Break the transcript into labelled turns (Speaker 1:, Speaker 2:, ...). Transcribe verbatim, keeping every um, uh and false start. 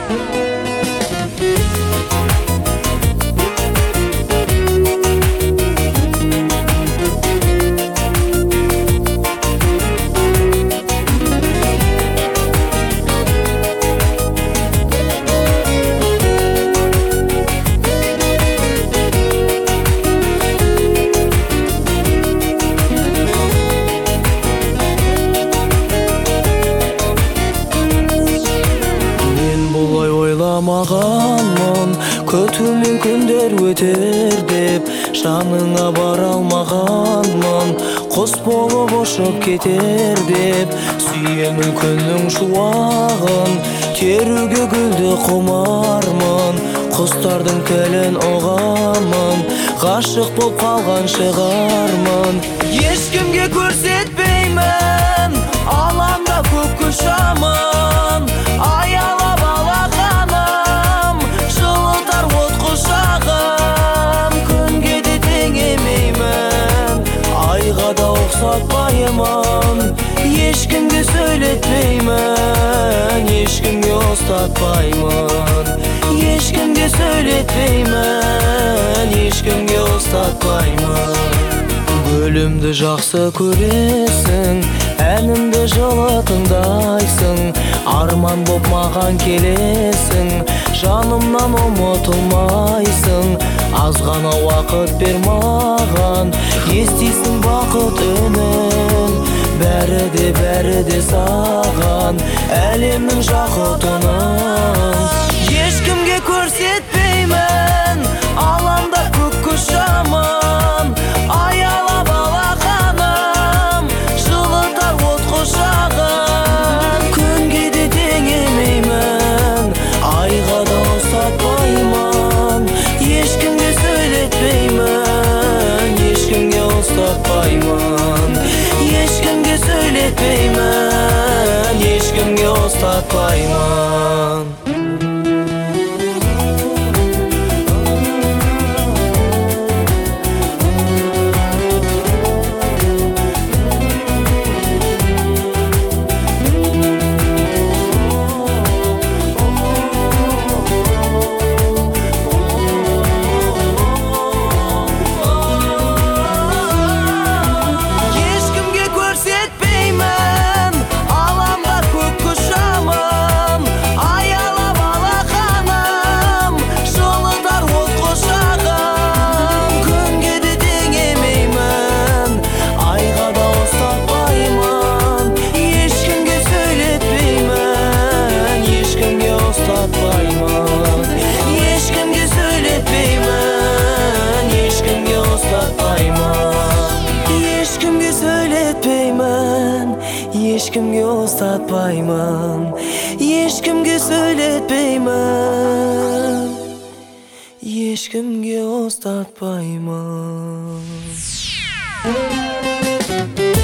Speaker 1: Ойламаганмын көтүмүн күндөр өтер деп, жаныңа бара алмаганмын кос болуп бошоп кетер деп. Сүйемін күннің шуагын, терүүгө гүлдү кумармын, кустардын телин угамын, гашык болуп калган чыгармын. Эчкимге көрсөтпөймүн, аламда көккө шамын, аялап алаканым, жылытар от кушагым. Күнгө да теңемеймин, айга да оксотпаймын, эчкимге сөйлөтпөймүн, эчкимге устатпаймын, эчкимге сөйлөтпөймүн, эчкимге устатпаймын. Бөлүмдү жакшы көресиң, әнімді жылы тыңдайсың, арман боп маған келесің, жанымнан ұмытылмайсың. Аз ғана уақыт бер маған, естисің бақыт үнін, бәрі де бәрі де саған, әлемнің жақұтының. Ешкімге көрсетпеймін, аламда көккө шамын, аялап алақаным, жылытар от кушагын. Күнге де теңемеймін, айга да устатпаймын, эчкимге сөйлөтпөймүн, эчкимге устатпаймын, эчкимге сөйлөтпөймүн, эчкимге устатпаймын. Ешкімге устатпаймын, ешкімге сөйлетпеймін, ешкімге устатпаймын.